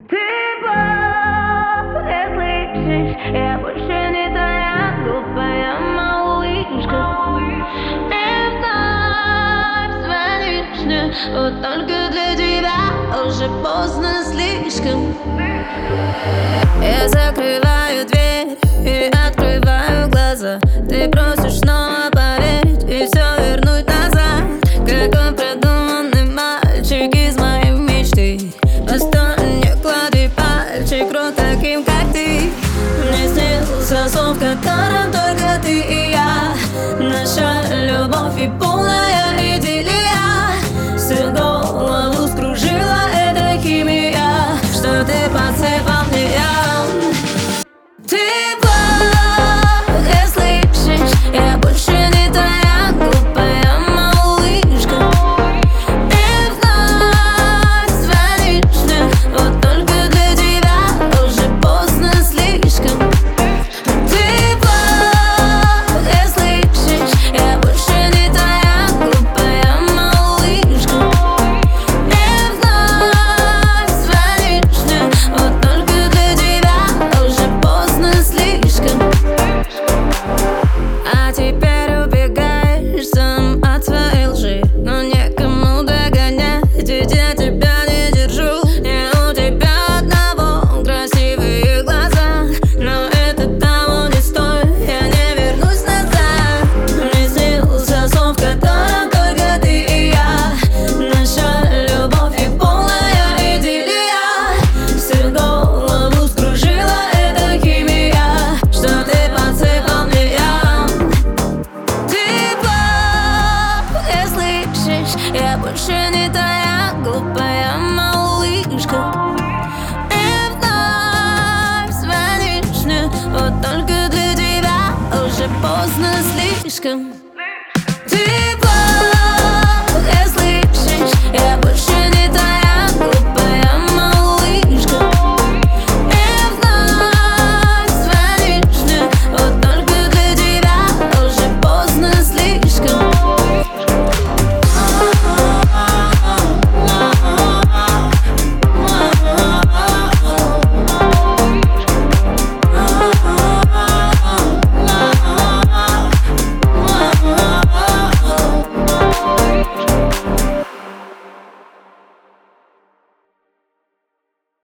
Ты плохо слышишь, я больше не твоя глупая малышка. И вновь звонишь мне, вот только для тебя уже поздно слишком. Я закрываю дверь и открываю глаза. Ты просишь снова поверить и все вернуть назад. Какой продуманный мальчик из моей мечты. Постой, не клади пальчик, рот таким, как ты. Мне снился сон, в котором только ты и я. Наша любовь и полная идиллия. Всю голову скружила эта химия, что ты подсыпал мне. Ты плохо слышишь, я больше не твоя глупая малышка. И вновь звонишь мне, вот только для тебя уже поздно слишком. Ты плохо слышишь, я больше не твоя глупая малышка. И вновь звонишь мне, вот только для тебя уже поздно слишком. А теперь убегаешь сам от своей лжи, но некому догонять, ведь я тебя не держу. Не у тебя одного красивые глаза, но это того не стоит, я не вернусь назад. Мне снился сон, в котором только ты и я. Наша любовь и полная идиллия. Всю голову скружила эта химия, что ты подсыпал мне. Ты плохо слышишь, я больше не твоя глупая малышка. И вновь звонишь мне, вот только для тебя уже поздно слишком.